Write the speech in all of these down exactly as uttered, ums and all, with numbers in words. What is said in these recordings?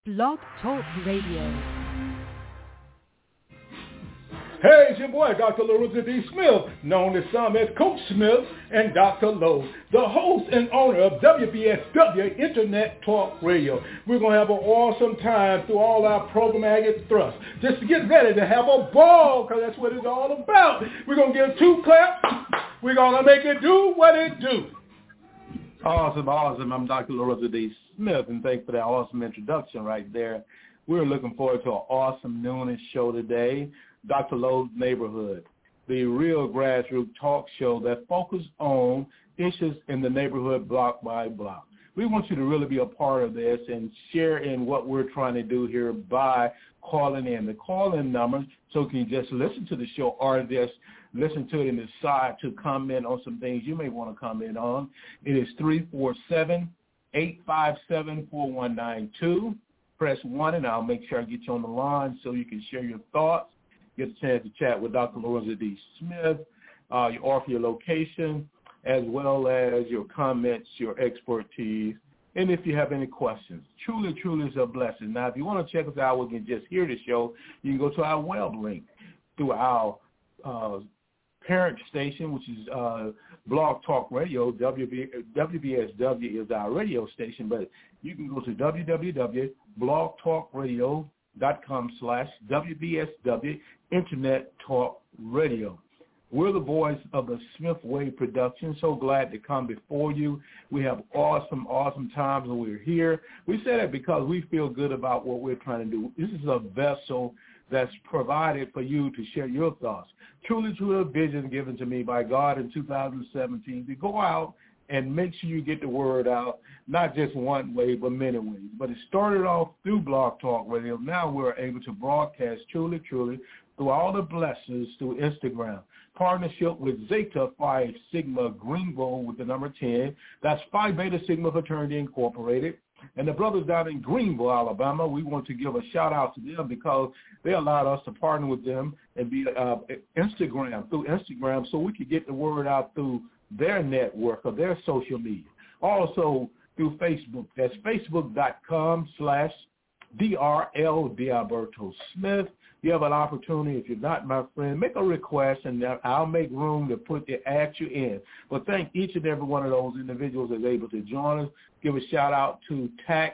Blog Talk Radio. Hey, it's your boy, Doctor Lorenzo D. Smith, known to some as Coach Smith and Doctor Lowe, the host and owner of W B S W Internet Talk Radio. We're going to have an awesome time through all our programmatic thrusts, just to get ready to have a ball, because that's what it's all about. We're going to give two claps. We're going to make it do what it do. Awesome, awesome. I'm Doctor Lorenzo D. Smith, and thanks for that awesome introduction right there. We're looking forward to an awesome noonish show today. Doctor Lowe's Neighborhood, the real grassroots talk show that focuses on issues in the neighborhood block by block. We want you to really be a part of this and share in what we're trying to do here by calling in. The call-in number, so you can just listen to the show or just listen to it and decide to comment on some things you may want to comment on. It is three four seven, eight five seven, four one nine two. Press one, and I'll make sure I get you on the line so you can share your thoughts. Get a chance to chat with Doctor Lorenzo D. Smith, uh, you offer your location, as well as your comments, your expertise, and if you have any questions. Truly, truly is a blessing. Now, if you want to check us out, we can just hear the show. You can go to our web link through our uh, parent station, which is uh, Blog Talk Radio. W B, W B S W is our radio station, but you can go to w w w dot blog talk radio dot com slash W B S W Internet Talk Radio. We're the voice of the Smith Way production. So glad to come before you. We have awesome, awesome times when we're here. We say that because we feel good about what we're trying to do. This is a vessel that's provided for you to share your thoughts. Truly, truly a vision given to me by God in two thousand seventeen to go out and make sure you get the word out, not just one way, but many ways. But it started off through Blog Talk Radio. Now we're able to broadcast truly, truly through all the blessings through Instagram. Partnership with Zeta Phi Sigma Greenville with the number ten. That's Phi Beta Sigma Fraternity Incorporated. And the brothers down in Greenville, Alabama, we want to give a shout-out to them because they allowed us to partner with them and be uh, Instagram, through Instagram, so we could get the word out through their network or their social media. Also through Facebook. That's facebook.com slash DRL Dialberto Smith. You have an opportunity, if you're not my friend, make a request, and I'll make room to put the add you in. But thank each and every one of those individuals that's able to join us. Give a shout-out to Tax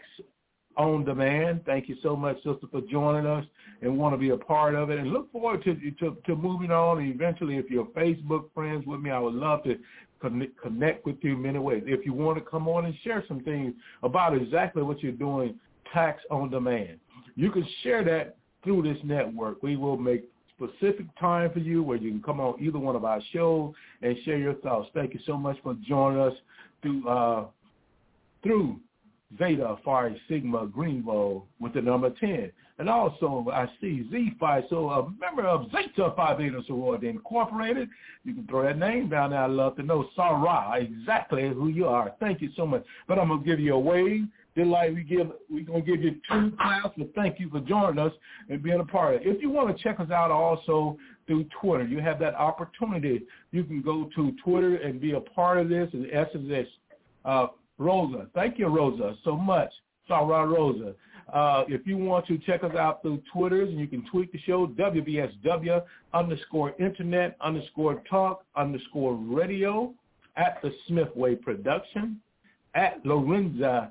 on Demand. Thank you so much, sister, for joining us and want to be a part of it. And look forward to, to, to moving on. And eventually, if you're Facebook friends with me, I would love to connect with you in many ways. If you want to come on and share some things about exactly what you're doing, Tax on Demand, you can share that through this network. We will make specific time for you where you can come on either one of our shows and share your thoughts. Thank you so much for joining us through uh, through Zeta Phi Sigma Greenville with the number ten. And also, I see Z Phi, so a member of Zeta Phi Beta Sorority Incorporated. You can throw that name down there. I'd love to know, Sarah, exactly who you are. Thank you so much. But I'm going to give you a wave. Just like we give, we're going to give you two claps, but thank you for joining us and being a part of it. If you want to check us out also through Twitter, you have that opportunity. You can go to Twitter and be a part of this. And the essence is uh, Rosa. Thank you, Rosa, so much. Sarah Rosa. Uh, if you want to check us out through Twitters, and you can tweet the show, W B S W underscore internet underscore talk underscore radio, at the Smith Way Production, at Lorenza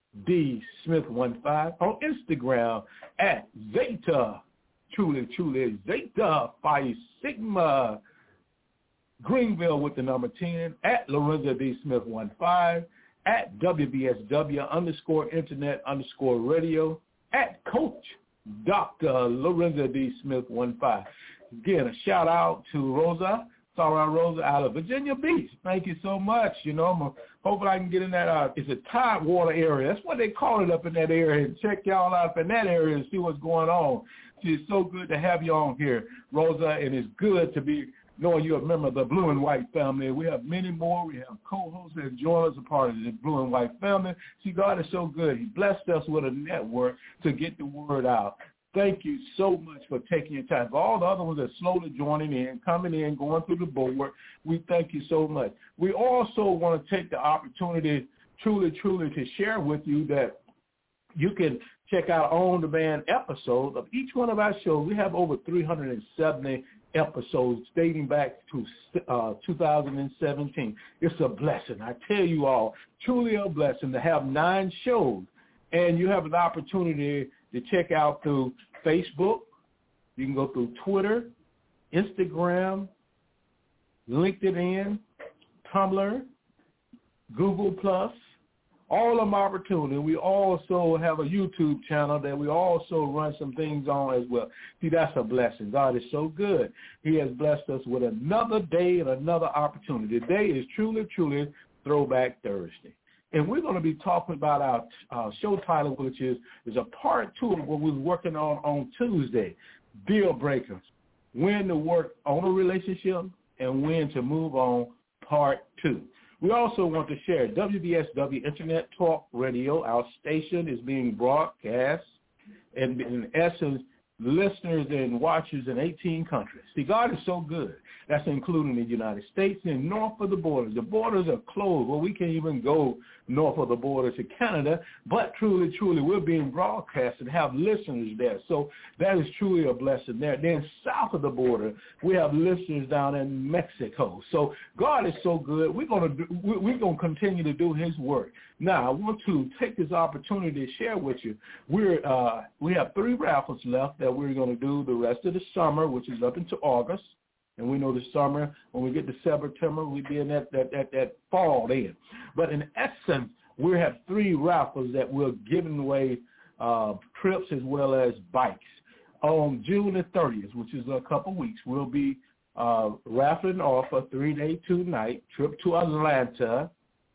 D Smith one five, on Instagram at Zeta, truly, truly Zeta Phi Sigma Greenville with the number ten, at Lorenza D Smith one five, at W B S W underscore internet underscore radio, at Coach Doctor Lorenza D Smith one five. Again, a shout out to Rosa, Sarah Rosa out of Virginia Beach. Thank you so much. You know, I'm hoping I can get in that, uh, it's a Tidewater area. That's what they call it up in that area. And check y'all out up in that area and see what's going on. It's so good to have you on here, Rosa, and it's good to be knowing you're a member of the Blue and White family. We have many more. We have co-hosts that join us a part of the Blue and White family. See, God is so good. He blessed us with a network to get the word out. Thank you so much for taking your time. For all the other ones that are slowly joining in, coming in, going through the board, we thank you so much. We also want to take the opportunity truly, truly to share with you that you can check out on-demand episodes of each one of our shows. We have over three hundred seventy episodes dating back to uh, two thousand seventeen. It's a blessing. I tell you all, truly a blessing to have nine shows. And you have an opportunity to check out through Facebook. You can go through Twitter, Instagram, LinkedIn, Tumblr, Google Plus, all of them opportunity. We also have a YouTube channel that we also run some things on as well. See, that's a blessing. God is so good. He has blessed us with another day and another opportunity. Today is truly, truly Throwback Thursday. And we're going to be talking about our uh, show title, which is, is a part two of what we were working on on Tuesday, Deal Breakers, when to work on a relationship and when to move on, part two. We also want to share W B S W Internet Talk Radio. Our station is being broadcast, and in essence, listeners and watchers in eighteen countries. See, God is so good. That's including the United States and north of the borders. The borders are closed. Well, we can't even go north of the border to Canada, but truly, truly, we're being broadcast and have listeners there. So that is truly a blessing there. Then south of the border, we have listeners down in Mexico. So God is so good. We're going to do, we're going to continue to do his work. Now, I want to take this opportunity to share with you. We're uh, we have three raffles left that we're going to do the rest of the summer, which is up into August. And we know the summer, when we get to September, we'll be in that, that, that, that fall then. But in essence, we have three raffles that we're giving away uh, trips as well as bikes. On June the thirtieth, which is a couple weeks, we'll be uh, raffling off a three-day, two-night trip to Atlanta.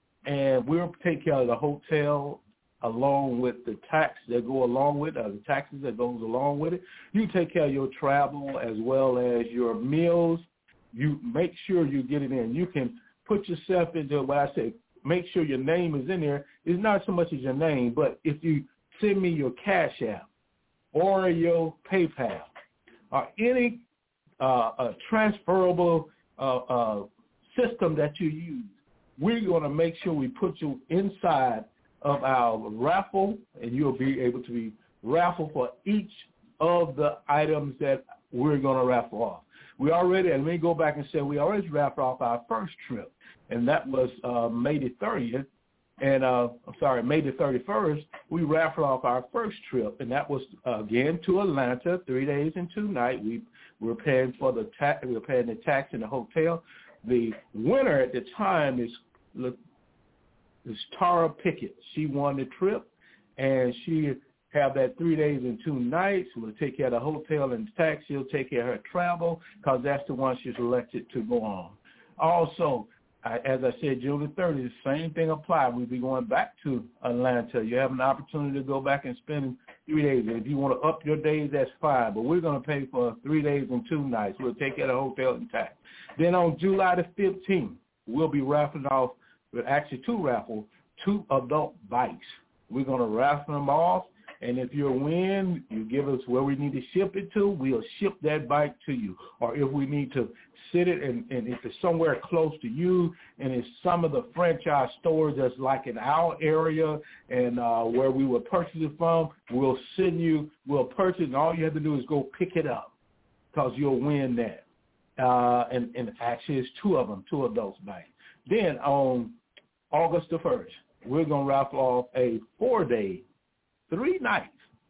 And we'll take care of the hotel along with the tax that go along with it, or the taxes that goes along with it. You take care of your travel as well as your meals. You make sure you get it in. You can put yourself into what I say, make sure your name is in there. It's not so much as your name, but if you send me your Cash App or your PayPal or any uh, uh, transferable uh, uh, system that you use, we're going to make sure we put you inside of our raffle, and you'll be able to be raffle for each of the items that we're going to raffle off. We already, and let me go back and say, we already raffled off our first trip, and that was uh, May the thirtieth, and uh, I'm sorry, May the thirty-first, we raffled off our first trip, and that was, uh, again, to Atlanta, three days and two nights. We were paying for the tax, we were paying the tax in the hotel. The winner at the time is, look, is Tara Pickett. She won the trip, and she have that three days and two nights. We'll take care of the hotel and tax. She'll take care of her travel because that's the one she's elected to go on. Also, I, as I said, June the thirtieth, the same thing applies. We'll be going back to Atlanta. You have an opportunity to go back and spend three days. If you want to up your days, that's fine, but we're going to pay for three days and two nights. We'll take care of the hotel and tax. Then on July the fifteenth, we'll be raffling off, actually two raffle, two adult bikes. We're going to raffle them off, and if you win, you give us where we need to ship it to, we'll ship that bike to you. Or if we need to sit it, and, and if it's somewhere close to you, and it's some of the franchise stores that's like in our area and uh, where we will purchase it from, we'll send you, we'll purchase, and all you have to do is go pick it up because you'll win that. Uh, and, and actually, it's two of them, two adults bikes. Then on August the first, we're going to raffle off a four-day, three nights.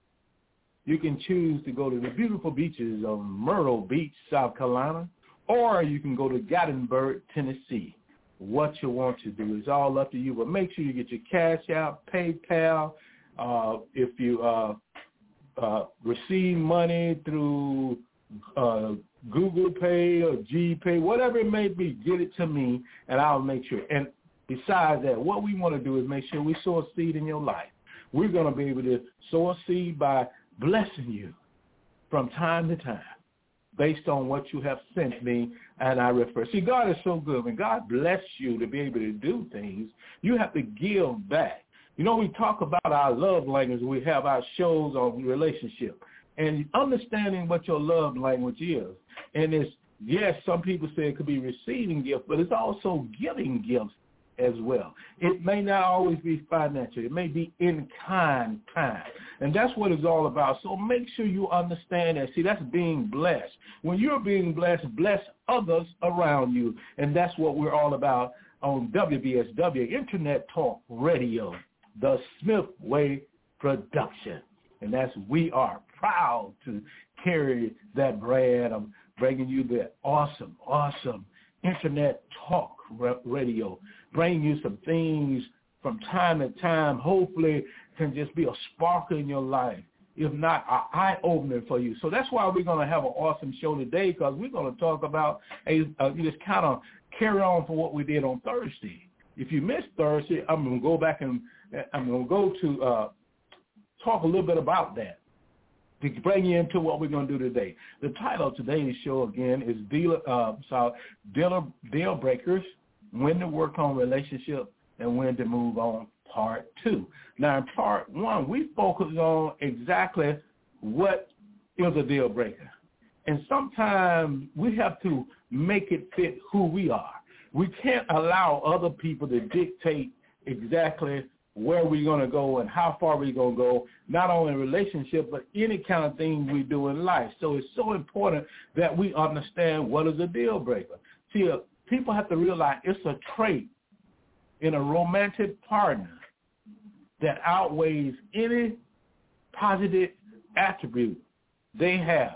You can choose to go to the beautiful beaches of Myrtle Beach, South Carolina, or you can go to Gatlinburg, Tennessee. What you want to do is all up to you, but make sure you get your Cash App, PayPal. Uh, if you uh, uh, receive money through uh, Google Pay or GPay, whatever it may be, get it to me, and I'll make sure. And besides that, what we want to do is make sure we sow a seed in your life. We're going to be able to sow a seed by blessing you from time to time based on what you have sent me, and I refer. See, God is so good. When God bless you to be able to do things, you have to give back. You know, we talk about our love language. We have our shows on relationship. And understanding what your love language is. And it's, yes, some people say it could be receiving gifts, but it's also giving gifts. as well. It may not always be financial. It may be in-kind time. And that's what it's all about. So make sure you understand that. See, that's being blessed. When you're being blessed, bless others around you. And that's what we're all about on W B S W, Internet Talk Radio, the Smith Way Production. And that's, we are proud to carry that brand of bringing you the awesome, awesome Internet Talk Radio, bringing you some things from time to time, hopefully can just be a spark in your life, if not an eye-opener for you. So that's why we're going to have an awesome show today, because we're going to talk about, a, uh, just kind of carry on for what we did on Thursday. If you missed Thursday, I'm going to go back and I'm going to go to uh, talk a little bit about that to bring you into what we're going to do today. The title of today's show, again, is Deal, uh, so deal, deal Breakers, When to Work on Relationship and When to Move On, Part two. Now, in Part one, we focus on exactly what is a deal breaker. And sometimes we have to make it fit who we are. We can't allow other people to dictate exactly where we're going to go and how far we're going to go, not only in relationship, but any kind of thing we do in life. So it's so important that we understand what is a deal breaker. See, uh, people have to realize it's a trait in a romantic partner that outweighs any positive attribute they have.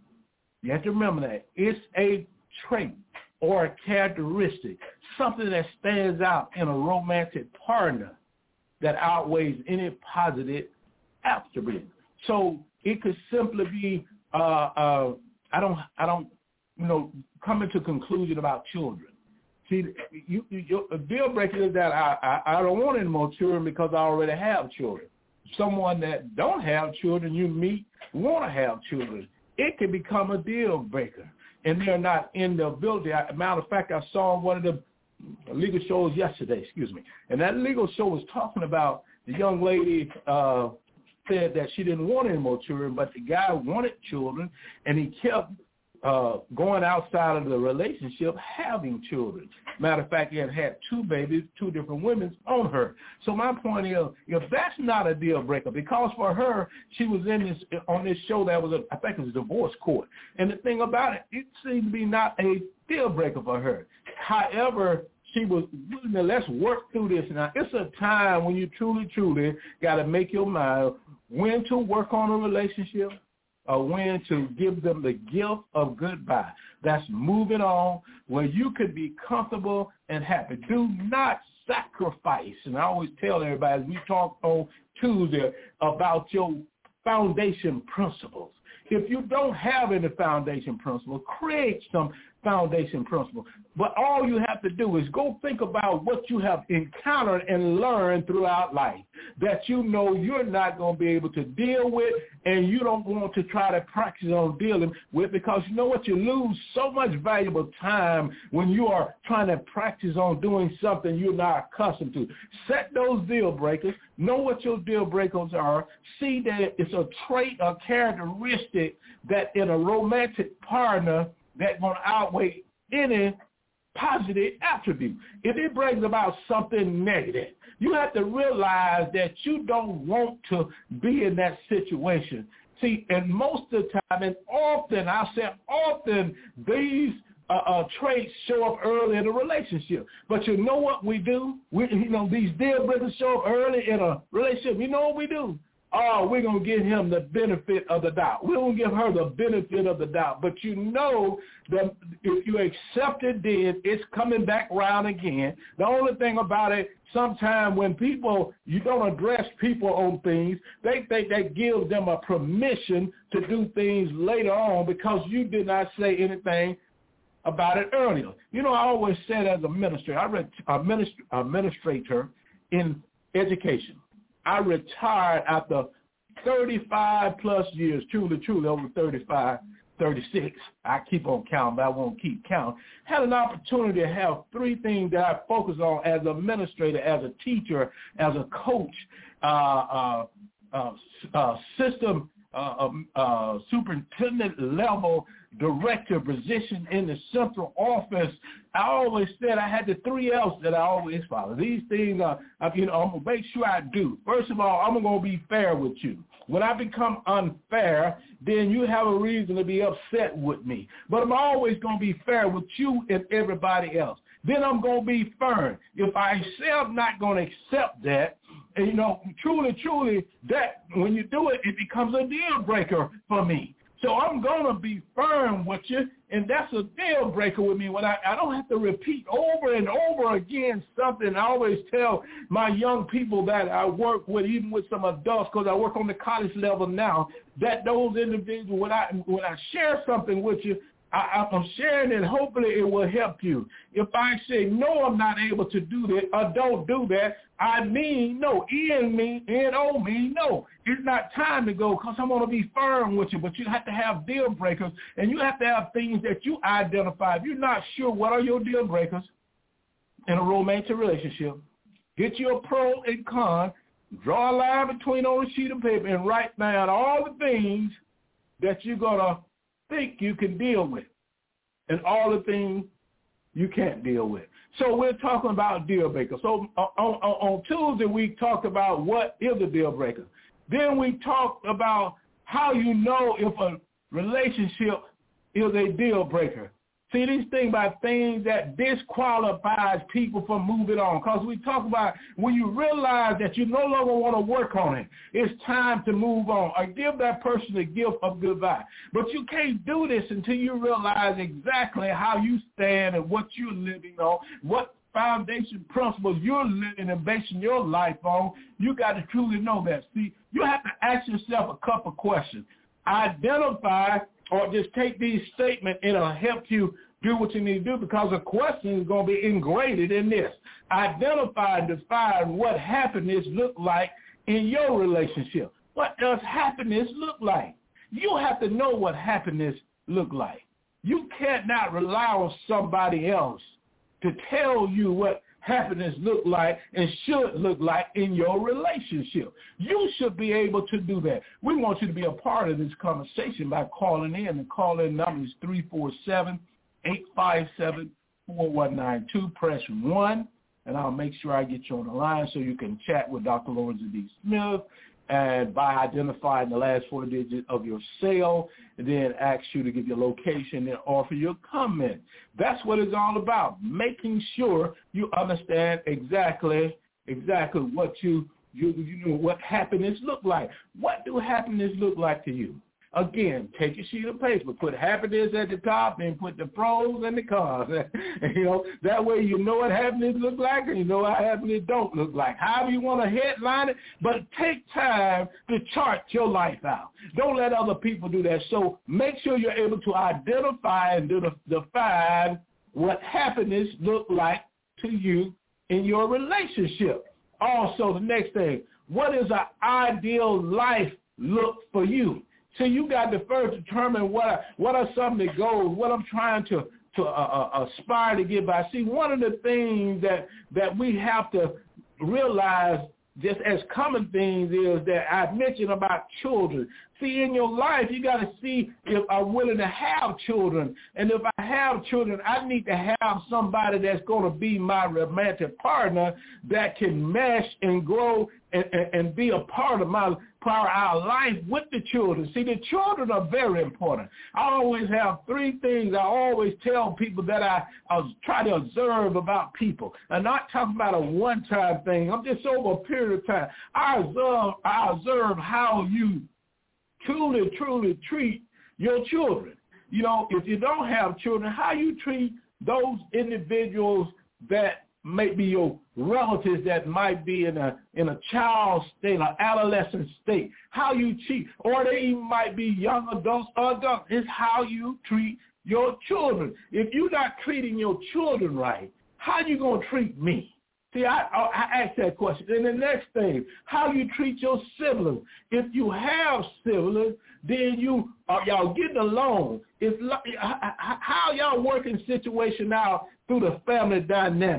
You have to remember that. It's a trait or a characteristic, something that stands out in a romantic partner that outweighs any positive attribute. So it could simply be, uh, uh, I don't, I don't, you know, coming to conclusion about children. See, you, you, a deal breaker is that I, I, I don't want any more children because I already have children. Someone that don't have children you meet want to have children. It can become a deal breaker, and they're not in the ability. As a matter of fact, I saw one of the legal shows yesterday, excuse me, and that legal show was talking about the young lady uh, said that she didn't want any more children, but the guy wanted children, and he kept uh, going outside of the relationship having children. Matter of fact, he had had two babies, two different women on her. So my point is, if that's not a deal breaker, because for her, she was in this on this show that was, a, I think it was a divorce court. And the thing about it, it seemed to be not a deal breaker for her. However, she was willing to, let's work through this. Now, it's a time when you truly, truly got to make your mind when to work on a relationship or when to give them the gift of goodbye. That's moving on where you could be comfortable and happy. Do not sacrifice. And I always tell everybody, as we talk on Tuesday, about your foundation principles. If you don't have any foundation principles, create some foundation principles. But all you have to do is go think about what you have encountered and learned throughout life that you know you're not going to be able to deal with, and you don't want to try to practice on dealing with, because you know what? You lose so much valuable time when you are trying to practice on doing something you're not accustomed to. Set those deal breakers. Know what your deal breakers are. See that it's a trait or characteristic that in a romantic partner that's going to outweigh any positive attribute. If it brings about something negative, you have to realize that you don't want to be in that situation. See, and most of the time, and often, I say often, these uh, uh, traits show up early in a relationship. But you know what we do? We, you know, these deal breakers show up early in a relationship. You know what we do? Oh, we're going to give him the benefit of the doubt. We're going to give her the benefit of the doubt. But you know that if you accept it, then it's coming back around again. The only thing about it, sometimes when people, you don't address people on things, they think that gives them a permission to do things later on because you did not say anything about it earlier. You know, I always said as a minister, I read a minister, administrator in education. I retired after thirty-five plus years, truly, truly over thirty-five, thirty-six. I keep on counting, but I won't keep counting. Had an opportunity to have three things that I focus on as an administrator, as a teacher, as a coach, uh, uh, uh, uh, system uh, uh, superintendent level director position in the central office, I always said I had the three L's that I always follow. These things, uh, you know, I'm going to make sure I do. First of all, I'm going to be fair with you. When I become unfair, then you have a reason to be upset with me. But I'm always going to be fair with you and everybody else. Then I'm going to be firm. If I say I'm not going to accept that, and, you know, truly, truly, that when you do it, it becomes a deal breaker for me. So I'm going to be firm with you, and that's a deal breaker with me. When I, I don't have to repeat over and over again something. I always tell my young people that I work with, even with some adults, because I work on the college level now, that those individuals, when I, when I share something with you, I, I'm sharing it. Hopefully it will help you. If I say, no, I'm not able to do that, or don't do that, I mean no. N mean, N O mean no. It's not time to go because I'm going to be firm with you, but you have to have deal breakers, and you have to have things that you identify. If you're not sure what are your deal breakers in a romantic relationship, get you a pro and con, draw a line between on a sheet of paper, and write down all the things that you're going to think you can deal with and all the things you can't deal with. So we're talking about deal breaker. So on, on, on Tuesday, we talked about what is a deal breaker. Then we talked about how you know if a relationship is a deal breaker. See, these things about things that disqualifies people from moving on. Because we talk about when you realize that you no longer want to work on it, it's time to move on or give that person a gift of goodbye. But you can't do this until you realize exactly how you stand and what you're living on, what foundation principles you're living and basing your life on. You got to truly know that. See, you have to ask yourself a couple questions. Identify or just take these statements and it'll help you do what you need to do because a question is going to be engraved in this. Identify and define what happiness look like in your relationship. What does happiness look like? You have to know what happiness look like. You cannot rely on somebody else to tell you what happiness look like and should look like in your relationship. You should be able to do that. We want you to be a part of this conversation by calling in. The call-in number is three four seven, eight five seven, four one nine two. Press one, and I'll make sure I get you on the line so you can chat with Doctor Lorenzo D. Smith, and by identifying the last four digits of your cell, and then ask you to give your location and offer your comment. That's what it's all about, making sure you understand exactly exactly what you, you, you know, what happiness look like. What do happiness look like to you? Again, take a sheet of paper, put happiness at the top, and put the pros and the cons. You know, that way you know what happiness look like, and you know what happiness don't look like. However you want to headline it, but take time to chart your life out. Don't let other people do that. So make sure you're able to identify and define what happiness look like to you in your relationship. Also, the next thing, what is an ideal life look for you? So you got to first determine what are, what are some of the goals, what I'm trying to to uh, uh, aspire to get by. See, one of the things that that we have to realize just as common things is that I mentioned about children. See, in your life, you got to see if I'm willing to have children. And if I have children, I need to have somebody that's going to be my romantic partner that can mesh and grow and, and, and be a part of my part of our life with the children. See, the children are very important. I always have three things I always tell people that I, I try to observe about people. I'm not talking about a one-time thing. I'm just over a period of time. I observe, I observe how you truly, truly treat your children. You know, if you don't have children, how you treat those individuals that may be your relatives that might be in a in a child state, an adolescent state, how you treat, or they even might be young adults or adults. It's how you treat your children. If you're not treating your children right, how you going to treat me? See, I, I, I ask that question. And the next thing, how you treat your siblings. If you have siblings, then you are y'all getting along. It's like, how y'all working situation out through the family dynamic.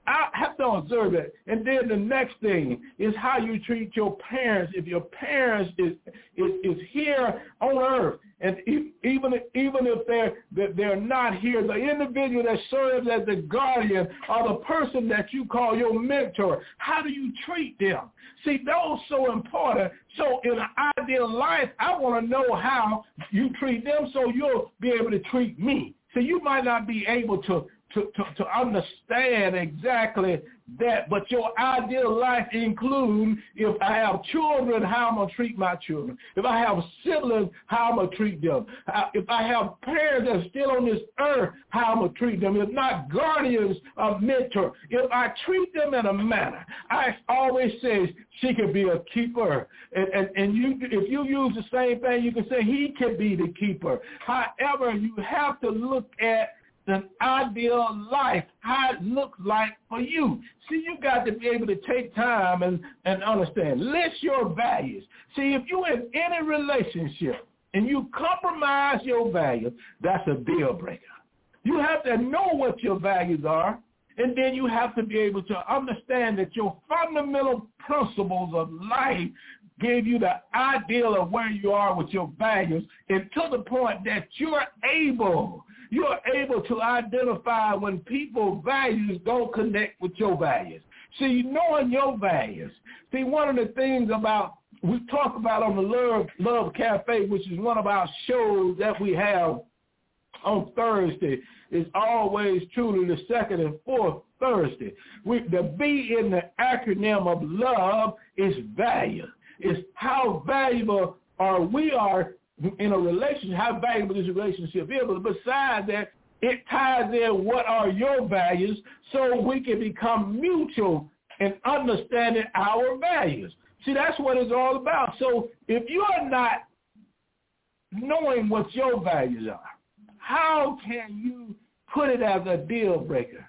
I have to observe it. And then the next thing is how you treat your parents. If your parents is is, is here on earth, and if, even if, even if they're that they're not here, the individual that serves as the guardian or the person that you call your mentor, how do you treat them? See, those so important. So in an ideal life, I want to know how you treat them so you'll be able to treat me. So you might not be able to To, to, to understand exactly that, but your ideal life includes, if I have children, how I'm going to treat my children. If I have siblings, how I'm going to treat them. If I have parents that are still on this earth, how I'm going to treat them. If not guardians or mentor, if I treat them in a manner, I always say she could be a keeper. And, and, and you, if you use the same thing, you can say he can be the keeper. However, you have to look at an ideal life, how it looks like for you. See, you got to be able to take time and, and understand. List your values. See, if you're in any relationship and you compromise your values, that's a deal breaker. You have to know what your values are, and then you have to be able to understand that your fundamental principles of life give you the ideal of where you are with your values, and to the point that you're able You're able to identify when people's values don't connect with your values. See, knowing your values. See, one of the things about, we talk about on the Love, Love Cafe, which is one of our shows that we have on Thursday, is always truly the second and fourth Thursday. We, the B in the acronym of love is value. It's how valuable are we are in a relationship, how valuable this relationship is. But besides that, it ties in what are your values so we can become mutual in understanding our values. See, that's what it's all about. So if you're not knowing what your values are, how can you put it as a deal breaker?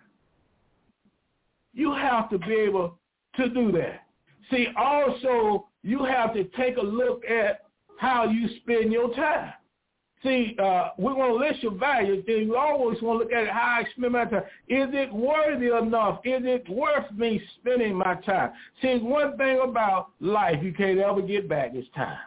You have to be able to do that. See, also, you have to take a look at how you spend your time. See, uh, we're going to list your values, then you always want to look at how I spend my time. Is it worthy enough? Is it worth me spending my time? See, one thing about life you can't ever get back is time.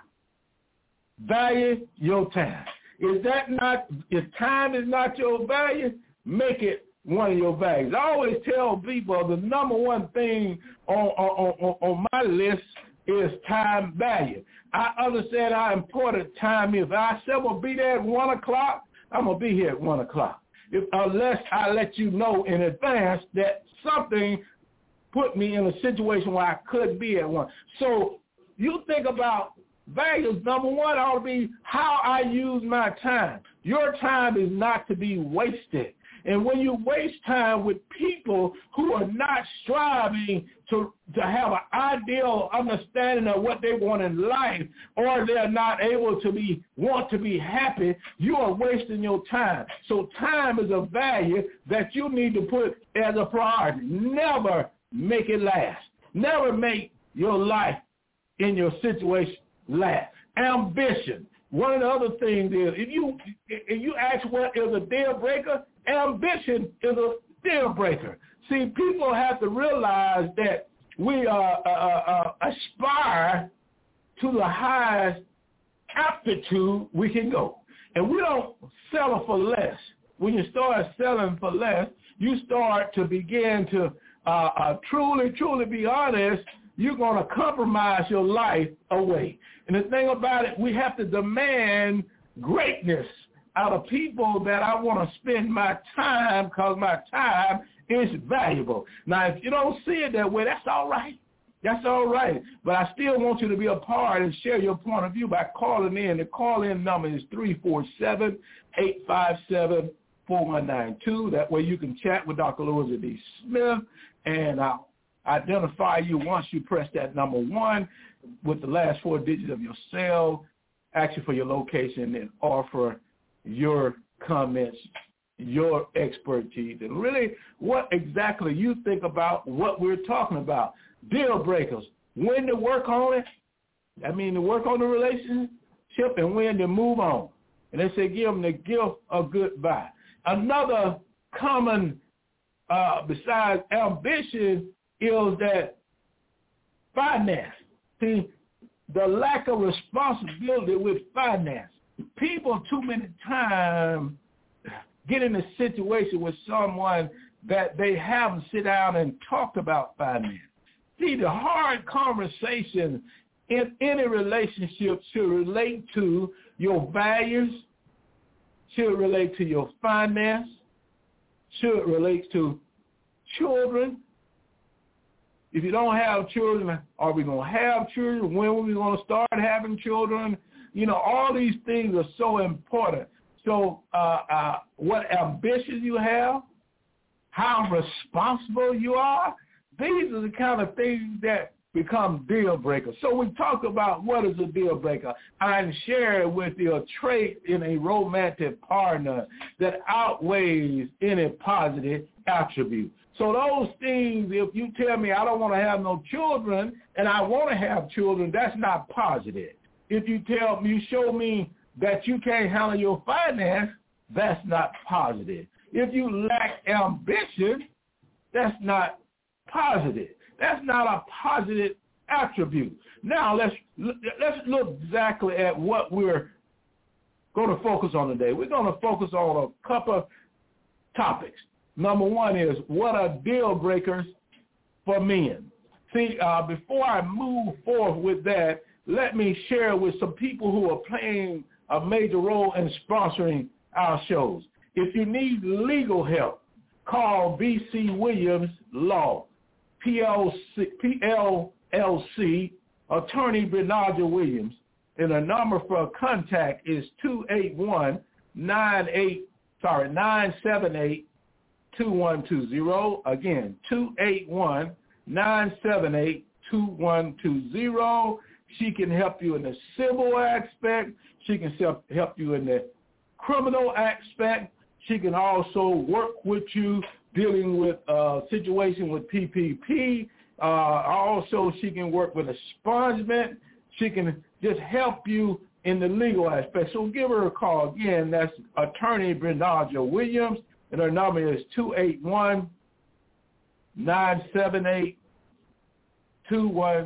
Value your time. Is that not, if time is not your value, make it one of your values. I always tell people the number one thing on, on, on, on my list is time value. I understand how important time is. If I said I'm going to be there at one o'clock, I'm going to be here at one o'clock. If, unless I let you know in advance that something put me in a situation where I couldn't be at one. So you think about values. Number one ought to be how I use my time. Your time is not to be wasted. And when you waste time with people who are not striving to, to have an ideal understanding of what they want in life, or they're not able to be want to be happy, you are wasting your time. So time is a value that you need to put as a priority. Never make it last. Never make your life in your situation last. Ambition. One of the other things is, if you if you ask what is a deal breaker, ambition is a deal breaker. See, people have to realize that we uh, uh, uh, aspire to the highest aptitude we can go. And we don't settle for less. When you start selling for less, you start to begin to uh, uh, truly, truly be honest, you're going to compromise your life away. And the thing about it, we have to demand greatness out of people that I want to spend my time, because my time is valuable. Now, if you don't see it that way, that's all right. That's all right. But I still want you to be a part and share your point of view by calling in. The call-in number is three four seven, eight five seven, four one nine two. That way you can chat with Doctor Louis D. Smith, and I'll identify you once you press that number one with the last four digits of your cell, ask you for your location, and offer your comments, your expertise, and really what exactly you think about what we're talking about. Deal breakers, when to work on it, I mean to work on the relationship, and when to move on. And they say give them the gift of goodbye. Another common uh, besides ambition is that finance. See, the lack of responsibility with finance. People too many times get in a situation with someone that they haven't sit down and talked about finance. See, the hard conversation in any relationship should relate to your values, should relate to your finance, should relate to children. If you don't have children, are we going to have children? When are we going to start having children? You know, all these things are so important. So uh, uh, what ambitions you have, how responsible you are, these are the kind of things that become deal breakers. So we talk about what is a deal breaker. I share with you a trait in a romantic partner that outweighs any positive attribute. So those things, if you tell me I don't want to have no children and I want to have children, that's not positive. If you tell me, you show me that you can't handle your finance, that's not positive. If you lack ambition, that's not positive. That's not a positive attribute. Now let's let's look exactly at what we're going to focus on today. We're going to focus on a couple of topics. Number one is, what are deal breakers for men? See, uh, before I move forward with that, let me share with some people who are playing a major role in sponsoring our shows. If you need legal help, call B C Williams Law, P L C, Attorney Bernardo Williams, and the number for contact is two eight one, nine eight, sorry, nine seven eight, two one two zero. Again, two eight one, nine seven eight, two one two zero. She can help you in the civil aspect. She can help you in the criminal aspect. She can also work with you dealing with a uh, situation with P P P. Uh, also, she can work with expungement. She can just help you in the legal aspect. So give her a call. Again, that's Attorney Bernardo Williams, and her number is two eight one, nine seven eight, two one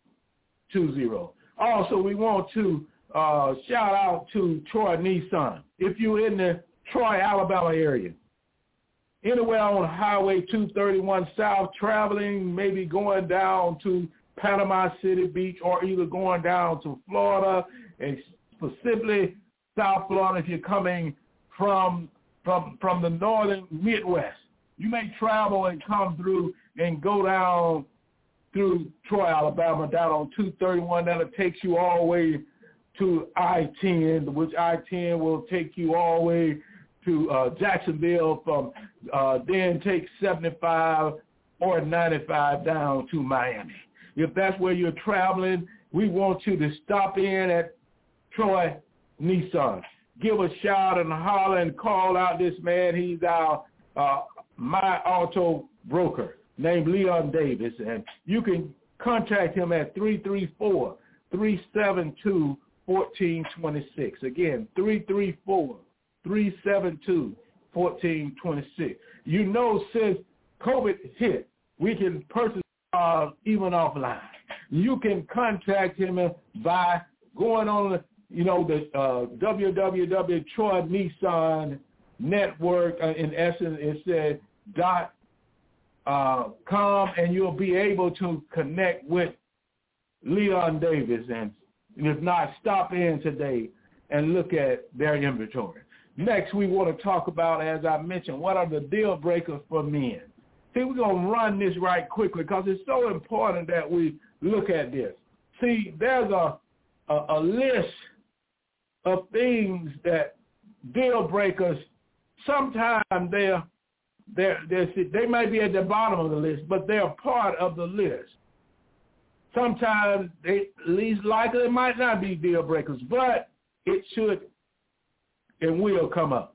two zero. Also, we want to uh, shout out to Troy Nissan. If you're in the Troy, Alabama area, anywhere on Highway two thirty-one South, traveling, maybe going down to Panama City Beach, or either going down to Florida, and specifically South Florida if you're coming from from from the northern Midwest. You may travel and come through and go down through Troy, Alabama, down on two thirty-one. That'll take you all the way to I ten, which I ten will take you all the way to uh, Jacksonville, from uh, then take seventy-five or ninety-five down to Miami. If that's where you're traveling, we want you to stop in at Troy Nissan. Give a shout and holler and call out this man. He's our uh, My Auto broker named Leon Davis, and you can contact him at three three four, three seven two, one four two six. Again, three three four, three seven two, one four two six. You know, since COVID hit, we can purchase uh, even offline. You can contact him by going on, you know, the uh, w w w dot troy nissan network, uh, in essence, it said dot uh, com, and you'll be able to connect with Leon Davis. And, and if not, stop in today and look at their inventory. Next, we want to talk about, as I mentioned, what are the deal breakers for men. See, we're going to run this right quickly because it's so important that we look at this. See, there's a, a, a list of things that deal breakers, sometimes they're, they're, they're, they might be at the bottom of the list, but they're part of the list. Sometimes, they, least likely, it might not be deal breakers, but it should and will come up.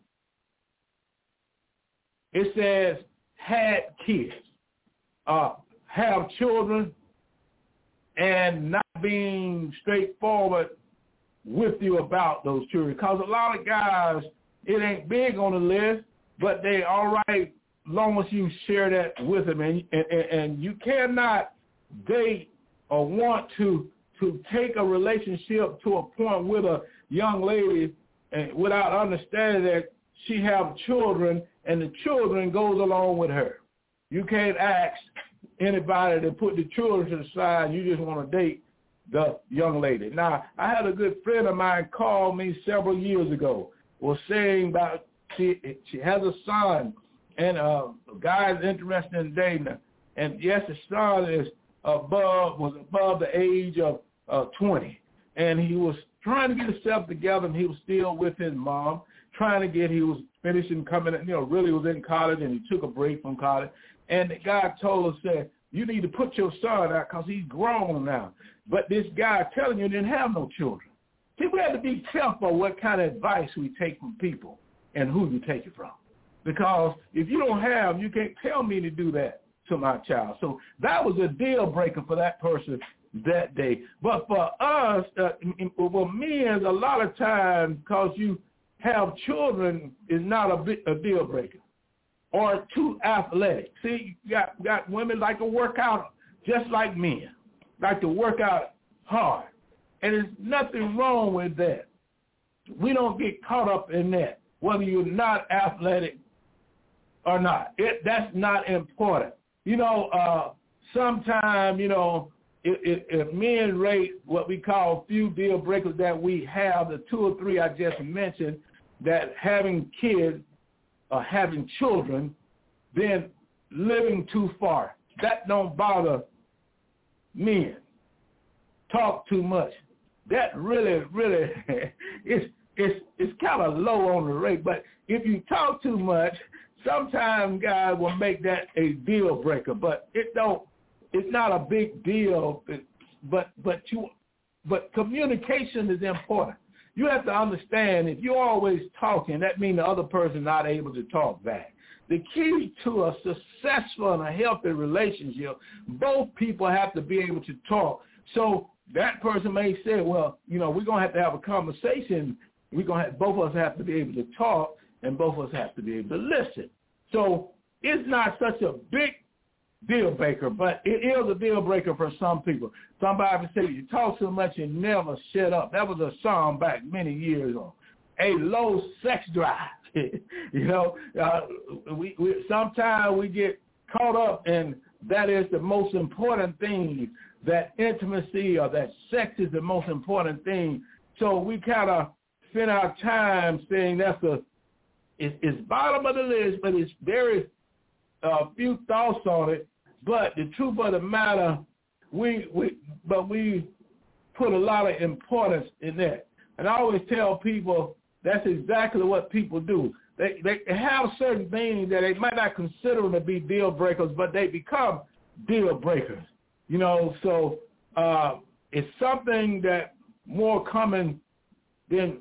It says, had kids, uh, have children, and not being straightforward with you about those children. Because a lot of guys, it ain't big on the list, but they all right long as you share that with them, and, and, and you cannot date or want to to take a relationship to a point with a young lady and without understanding that she have children and the children goes along with her. You can't ask anybody to put the children to the side. You just want to date the young lady. Now, I had a good friend of mine call me several years ago, was saying about she she has a son, and uh, a guy is interested in dating her. And yes, the son is above was above the age of uh, twenty, and he was trying to get himself together, and he was still with his mom, trying to get. He was finishing coming, you know, really was in college, and he took a break from college. And the guy told us, said, you need to put your son out because he's grown now. But this guy telling you didn't have no children. See, we have to be careful what kind of advice we take from people and who you take it from. Because if you don't have, you can't tell me to do that to my child. So that was a deal breaker for that person that day. But for us, uh, for men, a lot of times, because you have children, is not a, a deal breaker. Or too athletic. See, you got, got women like to work out just like men, like to work out hard. And there's nothing wrong with that. We don't get caught up in that, whether you're not athletic or not. It, that's not important. You know, uh, sometimes, you know, if, if, if men rate what we call few deal breakers that we have, the two or three I just mentioned, that having kids or having children, then living too far. That don't bother men. Talk too much. That really, really, it's it's it's kind of low on the rate. But if you talk too much, sometimes guys will make that a deal breaker. But it don't. It's not a big deal. But but you, but communication is important. You have to understand, if you're always talking, that means the other person is not able to talk back. The key to a successful and a healthy relationship, both people have to be able to talk. So that person may say, well, you know, we're going to have to have a conversation. We're going to have, both of us have to be able to talk, and both of us have to be able to listen. So it's not such a big deal breaker, but it is a deal breaker for some people. Somebody would say, you talk so much and never shut up. That was a song back many years ago. A low sex drive. you know, uh, we, we sometimes we get caught up in that is the most important thing, that intimacy or that sex is the most important thing. So we kind of spend our time saying that's a, it's, it's bottom of the list, but it's very uh, few thoughts on it. But the truth of the matter, we we but we put a lot of importance in that. And I always tell people that's exactly what people do. They they have certain things that they might not consider them to be deal breakers, but they become deal breakers. You know, so uh, it's something that more common than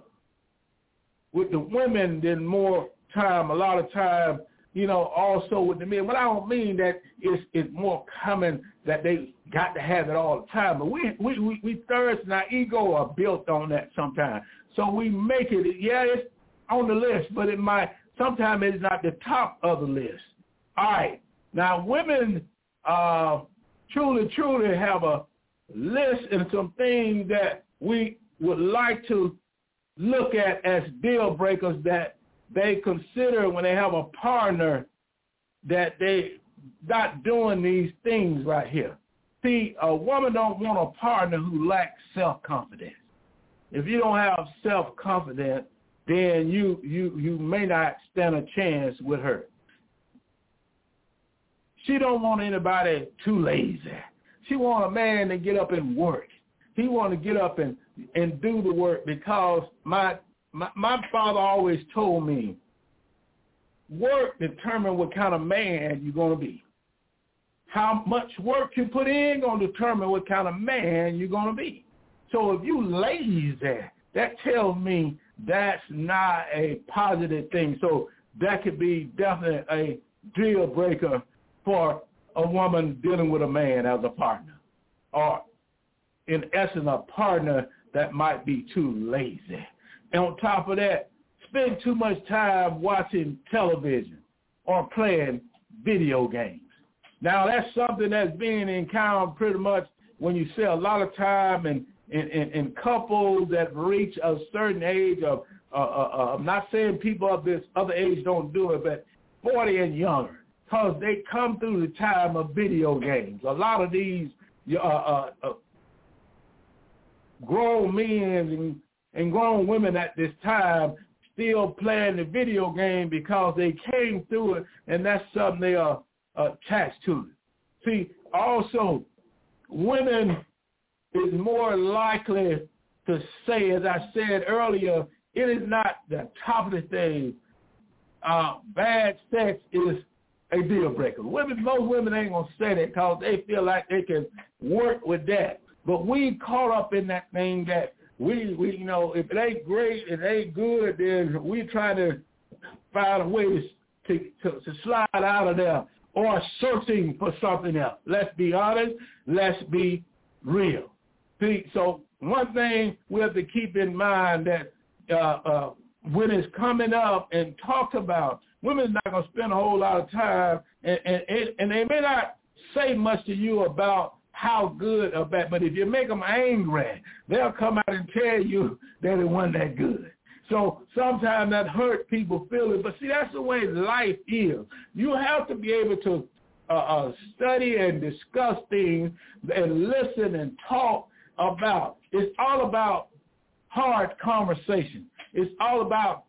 with the women than more time. A lot of time. You know, also with the men. But I don't mean that it's, it's more common that they got to have it all the time. But we we we, we thirst and our ego are built on that sometimes. So we make it, yeah, it's on the list, but it might, sometimes it's not the top of the list. All right. Now, women uh, truly, truly have a list and some things that we would like to look at as deal breakers that they consider when they have a partner that they not doing these things right here. See, a woman don't want a partner who lacks self-confidence. If you don't have self-confidence, then you, you, you may not stand a chance with her. She don't want anybody too lazy. She want a man to get up and work. He want to get up and, and do the work because my My, my father always told me, work determine what kind of man you're going to be. How much work you put in going to determine what kind of man you're going to be. So if you lazy, that tells me that's not a positive thing. So that could be definitely a deal breaker for a woman dealing with a man as a partner. Or in essence, a partner that might be too lazy. And on top of that, spend too much time watching television or playing video games. Now, that's something that's being encountered pretty much when you see a lot of time in, in, in, in couples that reach a certain age of, uh, uh, uh, I'm not saying people of this other age don't do it, but forty and younger, because they come through the time of video games. A lot of these uh, uh, uh, grown men and, and grown women at this time still playing the video game because they came through it, and that's something they are attached to. See, also, women is more likely to say, as I said earlier, it is not the top of the thing. Uh, bad sex is a deal breaker. Women, most women ain't gonna say that because they feel like they can work with that. But we caught up in that thing that we, we, you know, if it ain't great, it ain't good, then we try to find a way to, to, to, to slide out of there or searching for something else. Let's be honest. Let's be real. See, so one thing we have to keep in mind that uh, uh, when it's coming up and talked about, women's not going to spend a whole lot of time, and, and, and they may not say much to you about how good or bad, but if you make them angry, they'll come out and tell you that it wasn't that good. So sometimes that hurt people's feelings, but see, that's the way life is. You have to be able to uh, uh, study and discuss things and listen and talk about. It's all about hard conversation. It's all about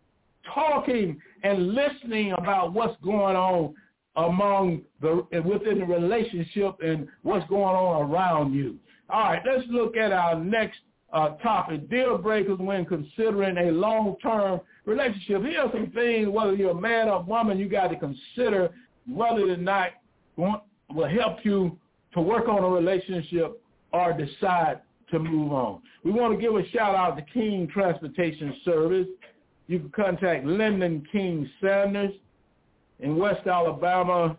talking and listening about what's going on among the within the relationship and what's going on around you. All right, let's look at our next uh, topic: deal breakers when considering a long-term relationship. Here are some things, whether you're a man or a woman, you got to consider whether or not want, will help you to work on a relationship or decide to move on. We want to give a shout out to King Transportation Service. You can contact Lyndon King Sanders in West Alabama.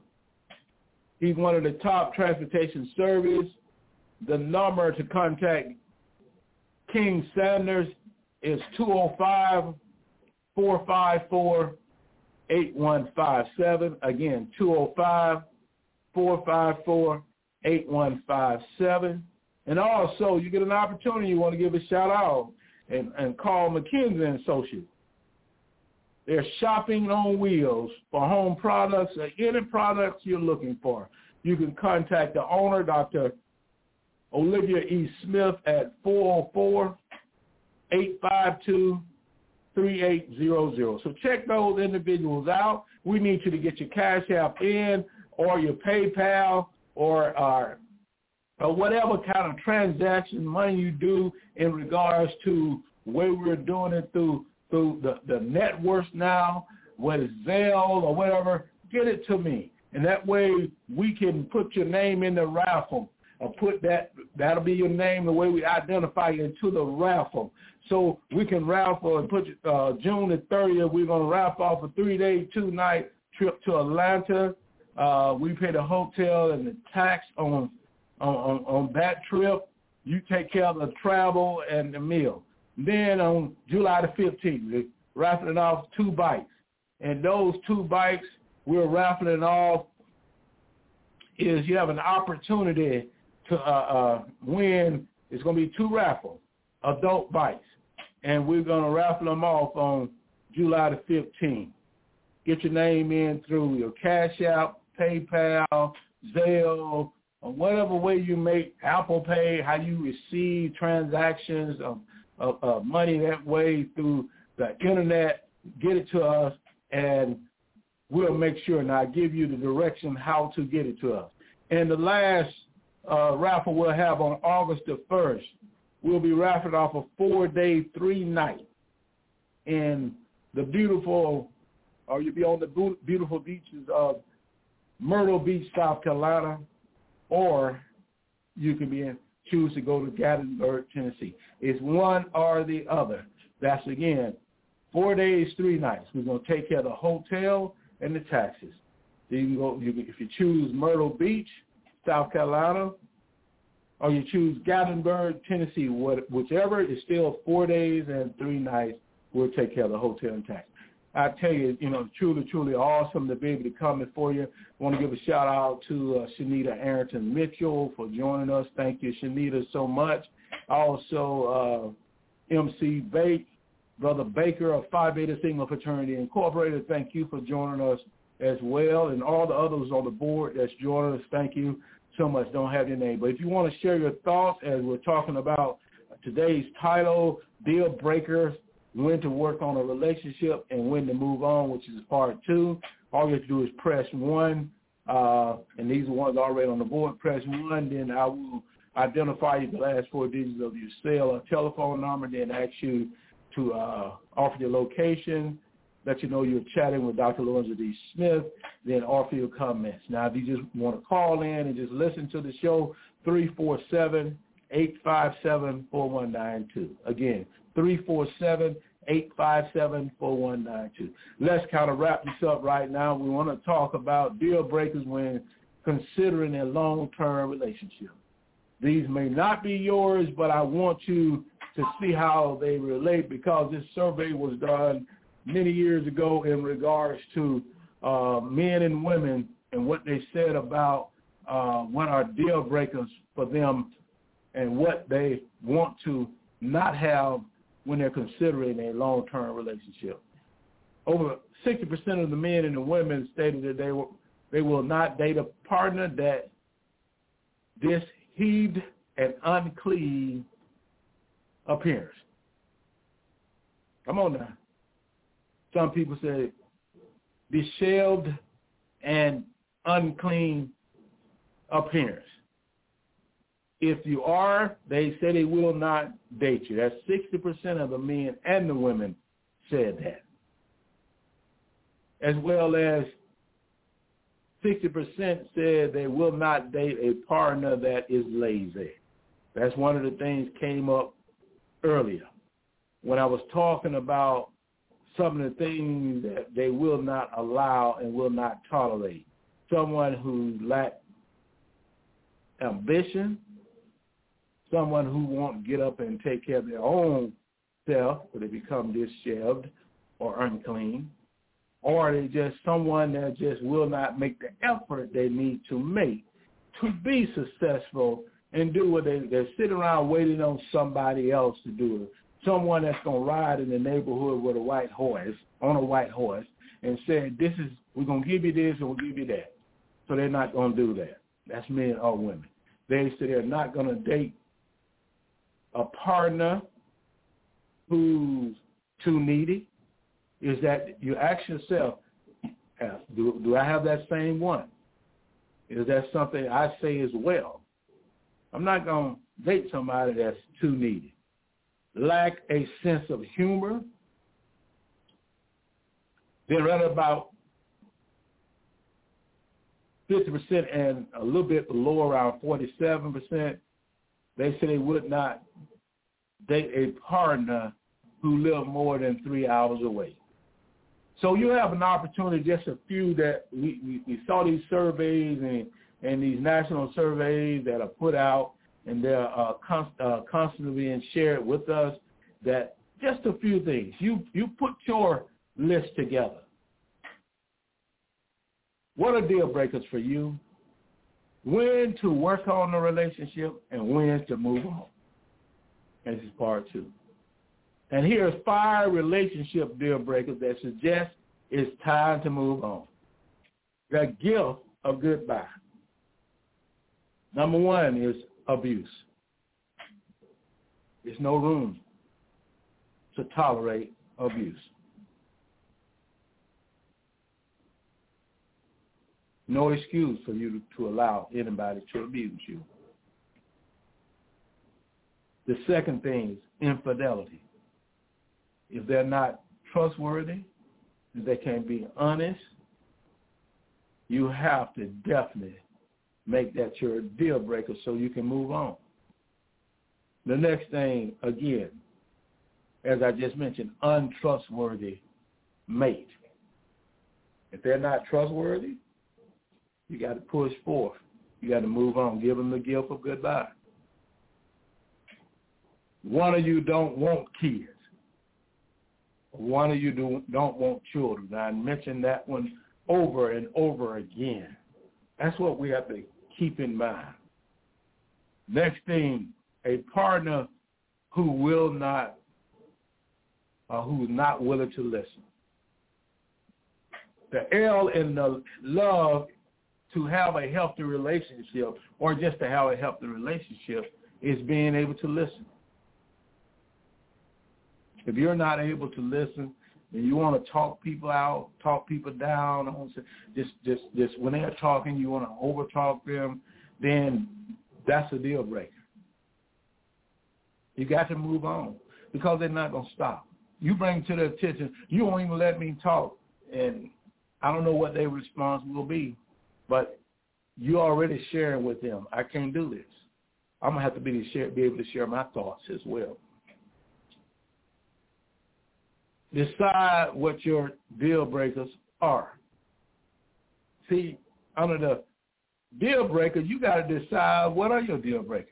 He's one of the top transportation service. The number to contact King Sanders is two oh five, four five four, eight one five seven. Again, two oh five, four five four, eight one five seven. And also, you get an opportunity, you want to give a shout out and, and call McKinsey and Associates. They're shopping on wheels for home products or any products you're looking for. You can contact the owner, Doctor Olivia E. Smith, at four oh four, eight five two, three eight zero zero. So check those individuals out. We need you to get your Cash App in or your PayPal or, uh, or whatever kind of transaction money you do in regards to where we're doing it through through the, the networks now, whether it's Zelle or whatever, get it to me. And that way we can put your name in the raffle or put that, that'll be your name, the way we identify you into the raffle. So we can raffle and put uh, June the thirtieth, we're going to raffle off a three-day, two-night trip to Atlanta. Uh, we pay the hotel and the tax on, on, on, on that trip. You take care of the travel and the meal. Then on July the fifteenth, we're raffling off two bikes. And those two bikes we're raffling off is you have an opportunity to uh, uh, win. It's going to be two raffles, adult bikes. And we're going to raffle them off on July the fifteenth. Get your name in through your Cash App, PayPal, Zelle, or whatever way you make, Apple Pay, how you receive transactions of Of, of money that way through the internet. Get it to us, and we'll make sure, and I'll give you the direction how to get it to us. And the last uh, raffle we'll have on August the first, we'll be raffling off a four-day, three-night in the beautiful, or you'll be on the beautiful beaches of Myrtle Beach, South Carolina, or you can be in choose to go to Gatlinburg, Tennessee. It's one or the other. That's, again, four days, three nights. We're going to take care of the hotel and the taxes. So you can go, you can, if you choose Myrtle Beach, South Carolina, or you choose Gatlinburg, Tennessee, what, whichever, it's still four days and three nights. We'll take care of the hotel and taxes. I tell you, you know, truly, truly awesome to be able to come before you. I want to give a shout out to uh, Shanita Arrington Mitchell for joining us. Thank you, Shanita, so much. Also, uh, M C Bate, Brother Baker of Phi Beta Sigma Fraternity Incorporated. Thank you for joining us as well. And all the others on the board that's joining us, thank you so much. Don't have your name. But if you want to share your thoughts as we're talking about today's title, Deal Breakers, when to work on a relationship and when to move on, which is part two. All you have to do is press one, uh, and these are ones already on the board. Press one, then I will identify you the last four digits of your cell or telephone number, then ask you to uh, offer your location, let you know you're chatting with Doctor Lorenzo D. Smith, then offer your comments. Now, if you just want to call in and just listen to the show, three four seven, eight five seven, four one nine two. Again, three four seven, eight five seven, four one nine two. Let's kind of wrap this up right now. We want to talk about deal breakers when considering a long-term relationship. These may not be yours, but I want you to see how they relate because this survey was done many years ago in regards to uh, men and women and what they said about uh, what are deal breakers for them and what they want to not have when they're considering a long-term relationship. Over sixty percent of the men and the women stated that they will, they will not date a partner that disheveled and unclean appearance. Come on now. Some people say disheveled and unclean appearance. If you are, they say they will not date you. That's sixty percent of the men and the women said that. As well as sixty percent said they will not date a partner that is lazy. That's one of the things came up earlier when I was talking about some of the things that they will not allow and will not tolerate. Someone who lacks ambition, someone who won't get up and take care of their own self, so they become disheveled or unclean, or they just someone that just will not make the effort they need to make to be successful and do what they, they sit around waiting on somebody else to do it. Someone that's going to ride in the neighborhood with a white horse, on a white horse, and say, this is, we're going to give you this and we'll give you that. So they're not going to do that. That's men or women. They say they're not going to date a partner who's too needy. Is that you ask yourself, do, do I have that same one? Is that something I say as well? I'm not going to date somebody that's too needy. Lack a sense of humor. Then right about fifty percent and a little bit below, around forty-seven percent, they say they would not date a partner who live more than three hours away. So you have an opportunity, just a few that we, we, we saw these surveys and, and these national surveys that are put out, and they're uh, const, uh, constantly being shared with us, that just a few things. You, you put your list together. What are deal breakers for you? When to work on the relationship and when to move on. And this is part two. And here's five relationship deal breakers that suggest it's time to move on. The gift of goodbye. Number one is abuse. There's no room to tolerate abuse. No excuse for you to, to allow anybody to abuse you. The second thing is infidelity. If they're not trustworthy, if they can't be honest, you have to definitely make that your deal breaker so you can move on. The next thing, again, as I just mentioned, untrustworthy mate. If they're not trustworthy, you got to push forth. You got to move on. Give them the gift of goodbye. One of you don't want kids. One of you do, don't want children. I mentioned that one over and over again. That's what we have to keep in mind. Next thing, a partner who will not, or who is not willing to listen. The L in the love to have a healthy relationship, or just to have a healthy relationship, is being able to listen. If you're not able to listen, and you want to talk people out, talk people down, just, just, just when they're talking, you want to over-talk them, then that's a deal breaker. You got to move on because they're not going to stop. You bring to their attention, you won't even let me talk, and I don't know what their response will be, but you're already sharing with them, I can't do this. I'm going to have to be, to share, be able to share my thoughts as well. Decide what your deal breakers are. See, under the deal breaker, you got to decide what are your deal breakers.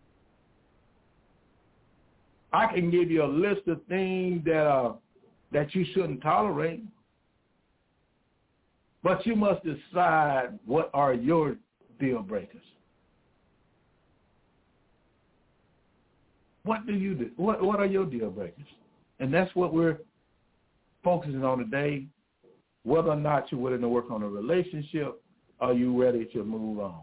I can give you a list of things that uh, that you shouldn't tolerate, but you must decide what are your deal breakers. What do you do? What What are your deal breakers? And that's what we're focusing on today. Whether or not you're willing to work on a relationship, are you ready to move on?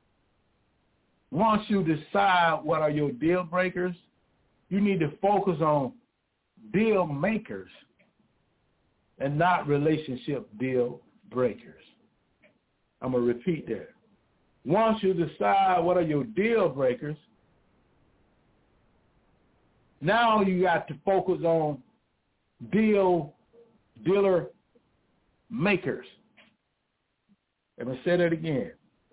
Once you decide what are your deal breakers, you need to focus on deal makers and not relationship deal breakers. I'm going to repeat that. Once you decide what are your deal breakers, now you got to focus on deal dealer makers. Let me say that again.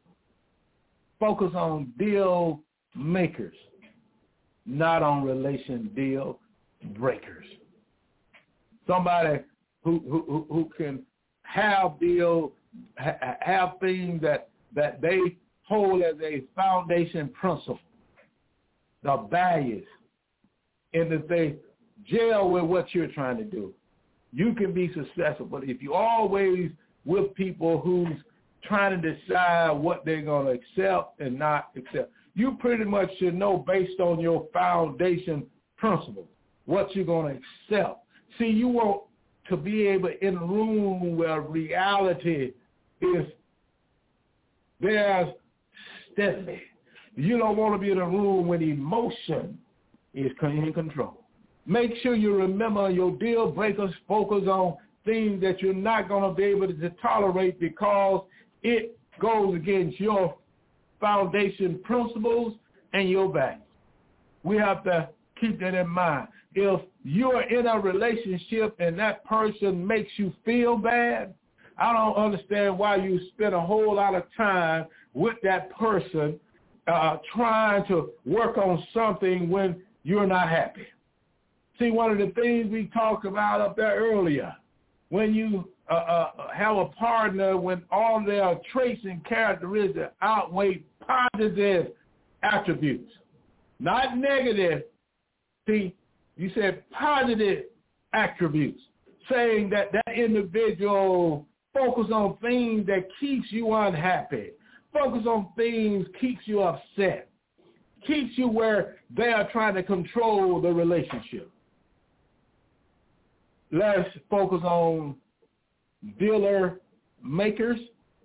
Focus on deal makers, not on relation deal breakers. Somebody who who who can have deal ha, have things that that they hold as a foundation principle, the values, and that they gel with what you're trying to do. You can be successful, but if you always with people who's trying to decide what they're going to accept and not accept, you pretty much should know based on your foundation principle what you're going to accept. See, you want to be able in a room where reality is there's steadily. You don't want to be in a room when emotion is in control. Make sure you remember your deal breakers. Focus on things that you're not going to be able to tolerate because it goes against your foundation principles and your values. We have to keep that in mind. If you're in a relationship and that person makes you feel bad, I don't understand why you spend a whole lot of time with that person uh, trying to work on something when you're not happy. See, one of the things we talked about up there earlier, when you uh, uh, have a partner when all their traits and characteristics outweigh positive attributes, not negative. See, you said positive attributes, saying that that individual focus on things that keeps you unhappy, focus on things keeps you upset, keeps you where they are trying to control the relationship. Let's focus on dealer makers,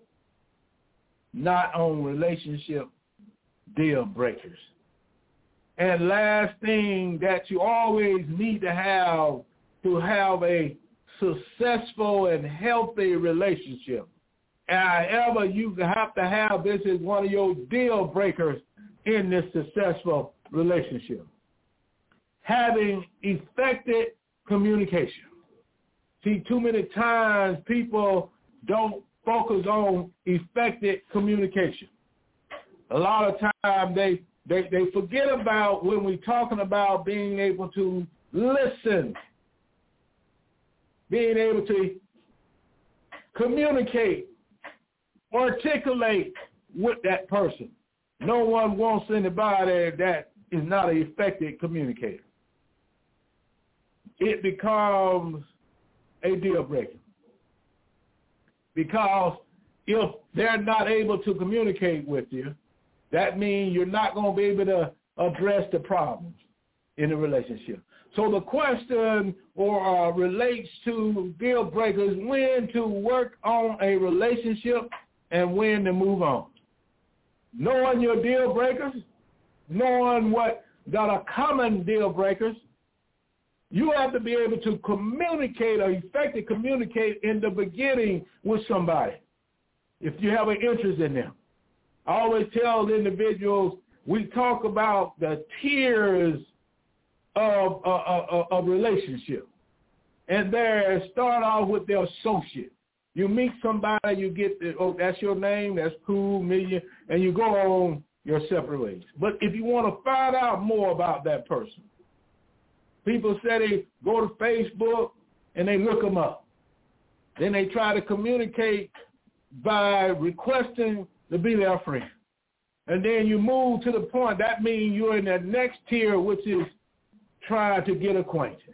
not on relationship deal breakers. And last thing that you always need to have to have a successful and healthy relationship. And however you have to have this is one of your deal breakers in this successful relationship. Having effective communication. See, too many times people don't focus on effective communication. A lot of times they, they, they forget about when we're talking about being able to listen, being able to communicate, articulate with that person. No one wants anybody that is not an effective communicator. it becomes a deal breaker. Because if they're not able to communicate with you, that means you're not going to be able to address the problems in the relationship. So the question or uh, relates to deal breakers, when to work on a relationship and when to move on. Knowing your deal breakers, knowing what that are common deal breakers, you have to be able to communicate or effectively communicate in the beginning with somebody if you have an interest in them. I always tell individuals, we talk about the tiers of a uh, uh, uh, relationship. And there, start off with the associate. You meet somebody, you get, the, oh, that's your name, that's cool, million, and you go on your separate ways. But if you want to find out more about that person, people say they go to Facebook and they look them up. Then they try to communicate by requesting to be their friend. And then you move to the point, that means you're in that next tier, which is trying to get acquainted.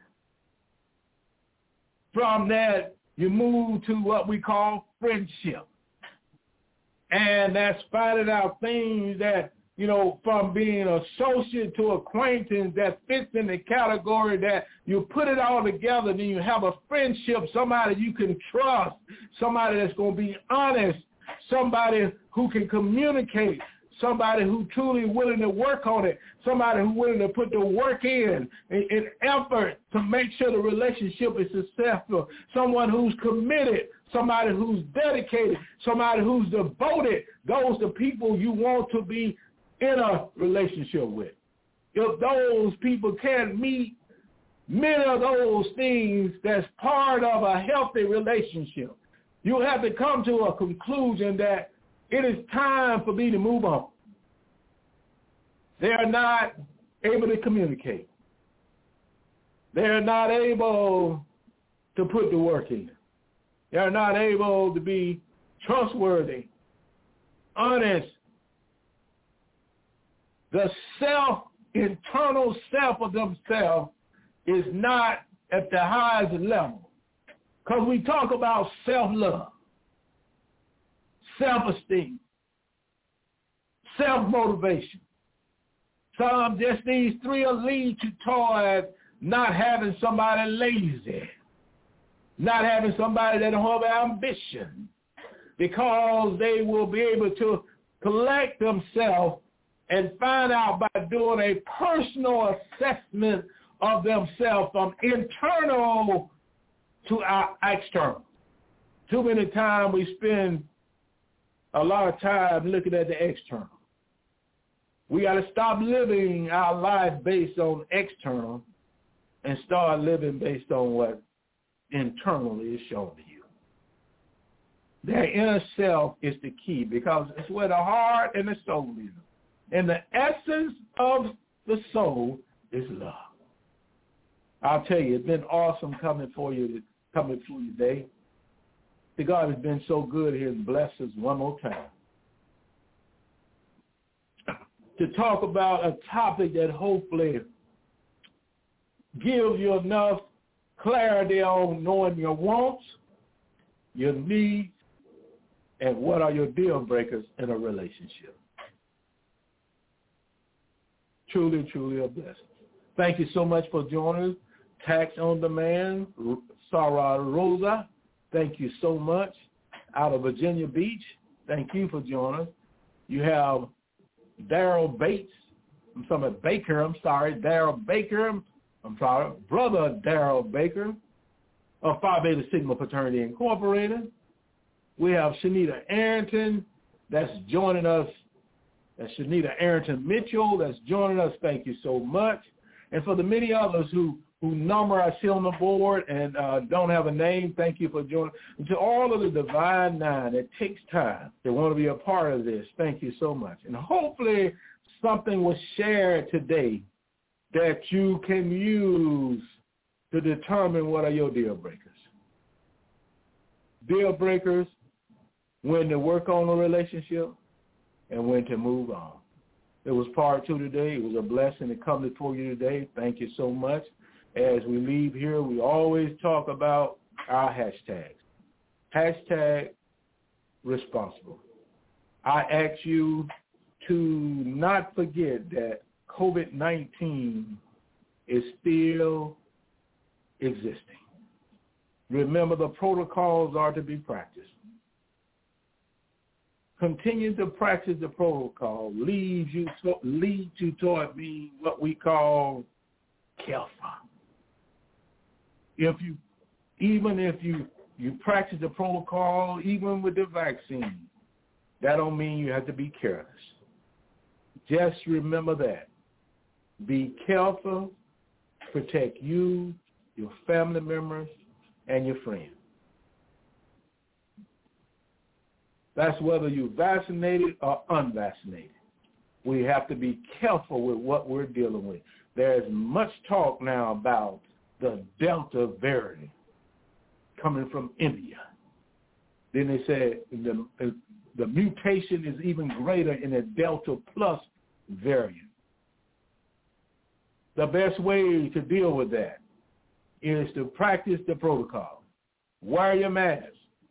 From that, you move to what we call friendship. And that's finding out things that, you know, from being associate to acquaintance that fits in the category that you put it all together, then you have a friendship, somebody you can trust, somebody that's going to be honest, somebody who can communicate, somebody who truly willing to work on it, somebody who's willing to put the work in, in, in effort to make sure the relationship is successful, someone who's committed, somebody who's dedicated, somebody who's devoted. Those are the people you want to be in a relationship with. If those people can't meet many of those things that's part of a healthy relationship, you have to come to a conclusion that it is time for me to move on. They are not able to communicate. They are not able to put the work in. They are not able to be trustworthy, honest. The self, internal self of themselves is not at the highest level. Because we talk about self-love, self-esteem, self-motivation. Some just these three will lead you toward not having somebody lazy, not having somebody that don't have ambition, because they will be able to collect themselves and find out by doing a personal assessment of themselves from internal to our external. Too many times we spend a lot of time looking at the external. We got to stop living our life based on external and start living based on what internally is shown to you. Their inner self is the key, because it's where the heart and the soul is. And the essence of the soul is love. I'll tell you, it's been awesome coming for you, coming for you today. The God has been so good. He has blessed us one more time to talk about a topic that hopefully gives you enough clarity on knowing your wants, your needs, and what are your deal breakers in a relationship. Truly, truly a blessing. Thank you so much for joining us. Tax on Demand, Sarah Rosa, thank you so much. Out of Virginia Beach, thank you for joining us. You have Daryl Bates, I'm sorry, Baker, I'm sorry, Daryl Baker, I'm sorry, Brother Daryl Baker of Phi Beta Sigma Fraternity Incorporated. We have Shanita Arrington that's joining us. That's Shanita Arrington Mitchell that's joining us. Thank you so much. And for the many others who, who number I see on the board and uh, don't have a name, thank you for joining. And to all of the Divine Nine that takes time, they want to be a part of this, thank you so much. And hopefully something was shared today that you can use to determine what are your deal breakers. Deal breakers, when to work on a relationship and when to move on. It was part two today. It was a blessing to come before you today. Thank you so much. as we leave here, we always talk about our hashtags. Hashtag responsible. I ask you to not forget that COVID nineteen is still existing. Remember, the protocols are to be practiced. Continue to practice the protocol leads you to, leads you toward being what we call careful. If you, even if you you practice the protocol, even with the vaccine, that don't mean you have to be careless. Just remember that. Be careful. Protect you, your family members, and your friends. That's whether you're vaccinated or unvaccinated. We have to be careful with what we're dealing with. There's much talk now about the Delta variant coming from India. Then they said the, the mutation is even greater in the Delta plus variant. The best way to deal with that is to practice the protocol. Wear your mask.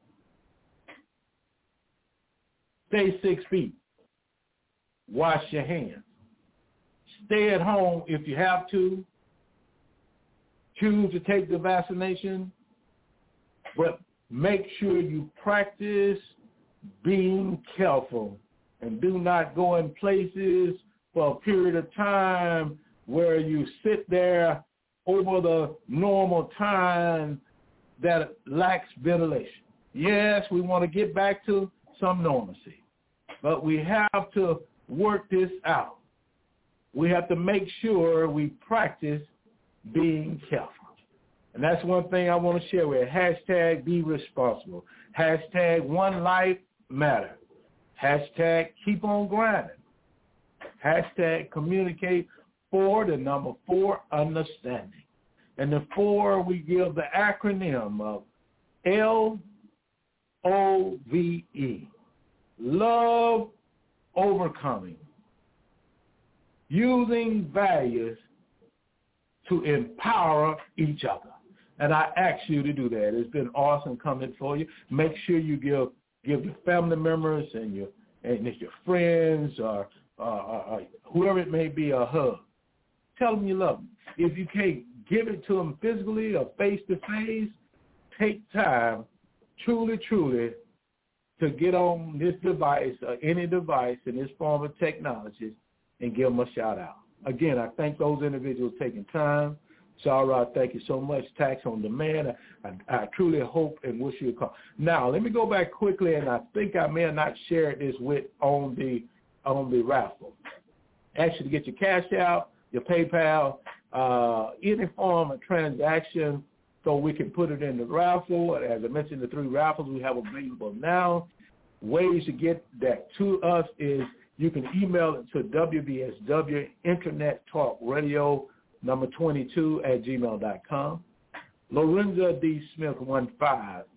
Stay six feet. Wash your hands. Stay at home if you have to. Choose to take the vaccination, but make sure you practice being careful and do not go in places for a period of time where you sit there over the normal time that lacks ventilation. Yes, we want to get back to some normalcy, but we have to work this out. We have to make sure we practice being careful. And that's one thing I want to share with you. Hashtag be responsible. Hashtag one life matter. Hashtag keep on grinding. Hashtag communicate for the number four, understanding. And the four, we give the acronym of L O V E. Love overcoming. Using values to empower each other. And I ask you to do that. It's been awesome coming for you. Make sure you give give your family members and your and your friends or, or, or whoever it may be a hug. Tell them you love them. If you can't give it to them physically or face-to-face, take time, truly, truly, to get on this device or any device in this form of technology and give them a shout-out. Again, I thank those individuals taking time. Sarah, thank you so much. Tax on Demand. I, I, I truly hope and wish you a call. Now, let me go back quickly, and I think I may have not shared this with on the on the raffle. Ask you to get your cash out, your PayPal, uh, any form of transaction so we can put it in the raffle. As I mentioned, the three raffles we have available now. Ways to get that to us is you can email it to W B S W Internet Talk Radio number twenty-two at gmail dot com. Lorenza D. Smith one five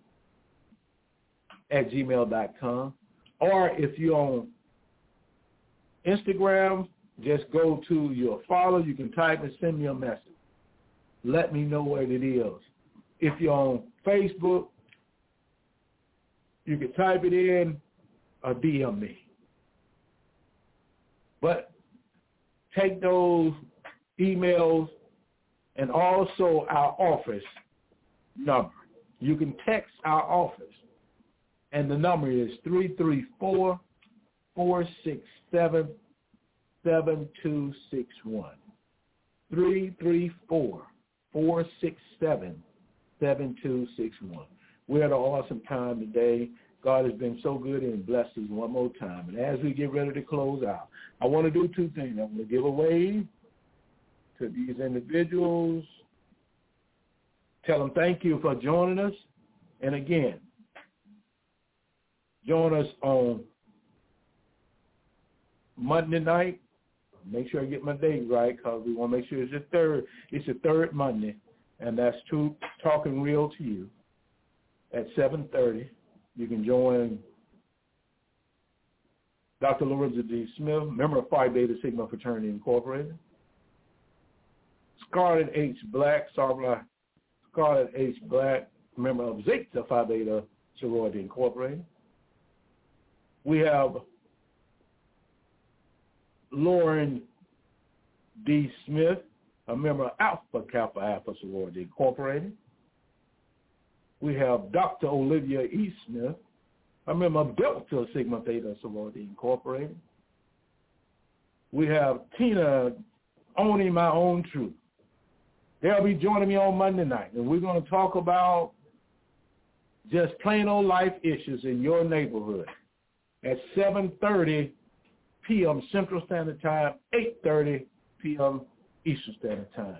at gmail dot com. Or if you're on Instagram, just go to your follow. You can type and send me a message. Let me know what it is. If you're on Facebook, you can type it in or D M me. But take those emails and also our office number. You can text our office, and the number is three three four, four six seven, seven two six one. three three four, four six seven, seven two six one. We had an awesome time today. God has been so good and blessed us one more time. And as we get ready to close out, I want to do two things. I want to give away to these individuals, tell them thank you for joining us. And again, join us on Monday night. Make sure I get my date right because we want to make sure it's the third. It's the third Monday, and that's Truth Talking Real to You at seven thirty. You can join Doctor Lorenza D. Smith, member of Phi Beta Sigma Fraternity Incorporated. Scarlett H. Black, Scarlett H. Black, member of Zeta Phi Beta Sorority Incorporated. We have Lauren D. Smith, a member of Alpha Kappa Alpha Sorority Incorporated. We have Doctor Olivia E. Smith, a member of Delta Sigma Theta Sorority Incorporated. We have Tina Owning My Own Truth. They'll be joining me on Monday night, and we're going to talk about just plain old life issues in your neighborhood at seven thirty p.m. Central Standard Time, eight thirty p.m. Eastern Standard Time.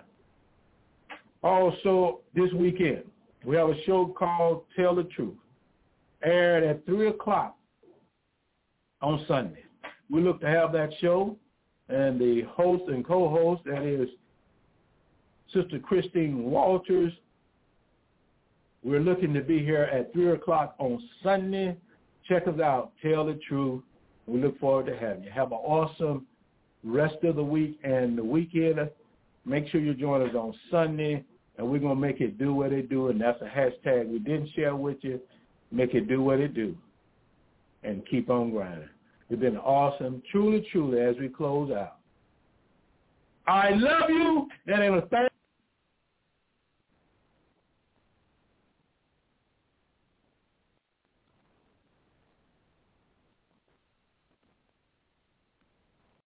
Also, this weekend, we have a show called Tell the Truth, aired at three o'clock on Sunday. We look to have that show, and the host and co-host, that is Sister Christine Walters. We're looking to be here at three o'clock on Sunday. Check us out, Tell the Truth. We look forward to having you. Have an awesome rest of the week and the weekend. Make sure you join us on Sunday, and we're going to make it do what it do, and that's a hashtag we didn't share with you. Make it do what it do, and keep on grinding. It's been awesome, truly, truly, as we close out. I love you. That ain't a thing.